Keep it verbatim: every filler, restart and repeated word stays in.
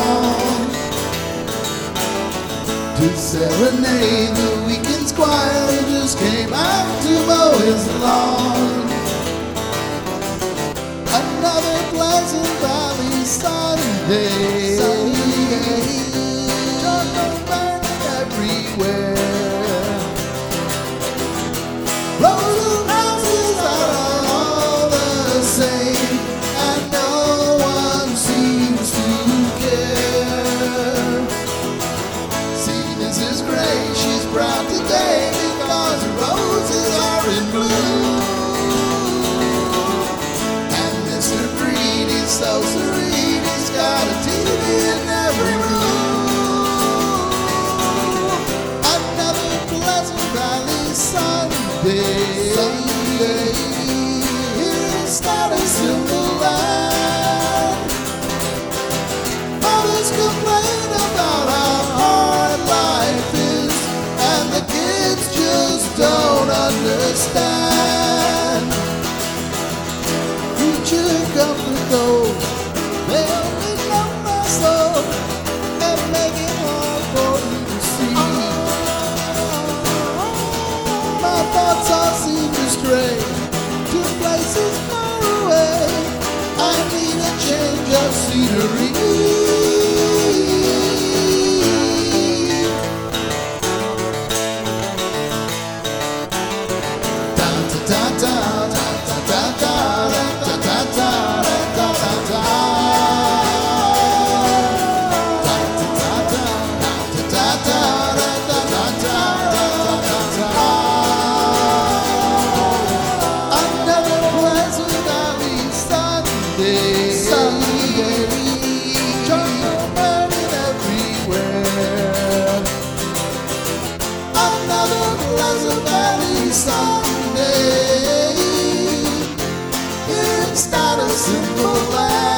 song to serenade the weekend squire who just came out to mow his lawn. Another Pleasant Valley Sunday, Sunday. Charcoal burning everywhere. Rows of houses are all the same, and no one seems to care. See Missus Gray, she's proud today because her roses are in bloom. And Mister Green, he's so serene, he's got a T V in every room. Another Pleasant Valley Sunday, Sunday. It's not a simple land. Mothers complain about how hard life is, and the kids just don't understand. Future comfort goes, they only know my soul and make it hard for you to see. My thoughts all seem to stray to places far away. I need a change of scenery. Sunday, it's not a simple life.